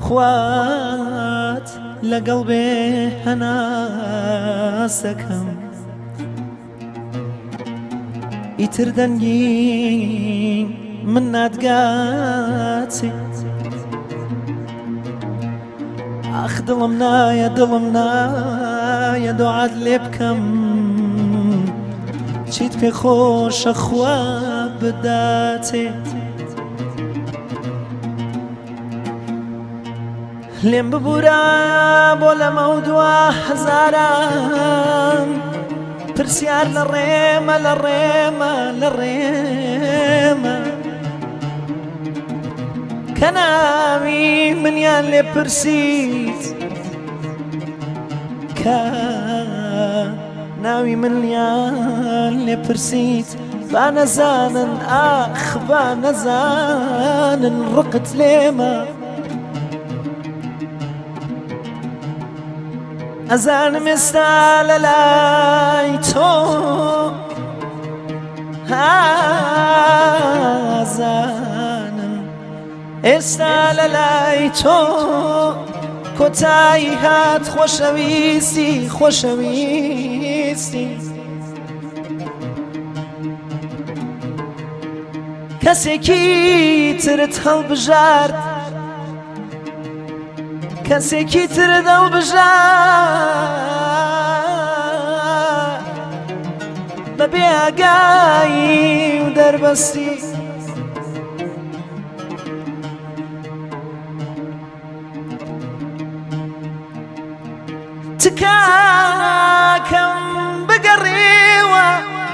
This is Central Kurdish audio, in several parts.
خوات لەگەڵ بێ هەناسەکەم ئیتر دەنگی من نادگاچێ ئاخ دڵم نایە دوعات لێ بکەم چیت پێ خۆشە خوا بداتێ لێم ببوورە بۆ لەمە و 2000 پرسیار لە ڕێمە کە ناوی منیان لێ پرسیت کە ناوی منیان لێ پرسیت با نەزانن ئاخ با نەزانن ڕقت لێمە ئەزانم ئێستا لە لای تۆ ئازانم ئێستا لە لای تۆ کۆتایی هات خۆشەویستی کەسێکی ترت هەڵبژارد کەسێکی ترت هەڵبژارد بە بێئاگایی و دەربەستی تکاکەم بگەڕێوە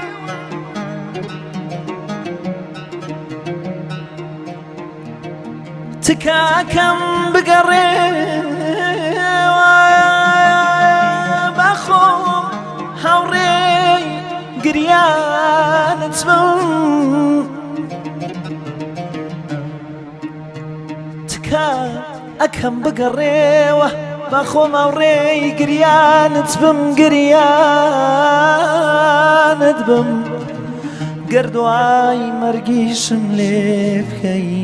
تکاکەم بگەڕێوە بەخۆ هاوڕێی گریانت بم تکاکەم بگەڕێوە بەخۆم هاوڕێی گریانت بم گەردوای مەرگیشم لێ بکەی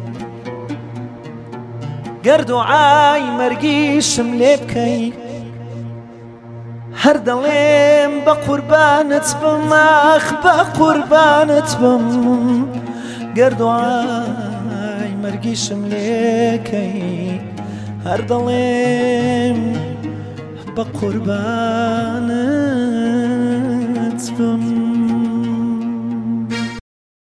گەردوعای مەرگیشم لێ بکەی هەر دەڵێم بە قوربانت بم ئاخ بە قوربانت بم گەردوعای مەرگیشم لێکەی هەر دەڵێم بە قوربانت بم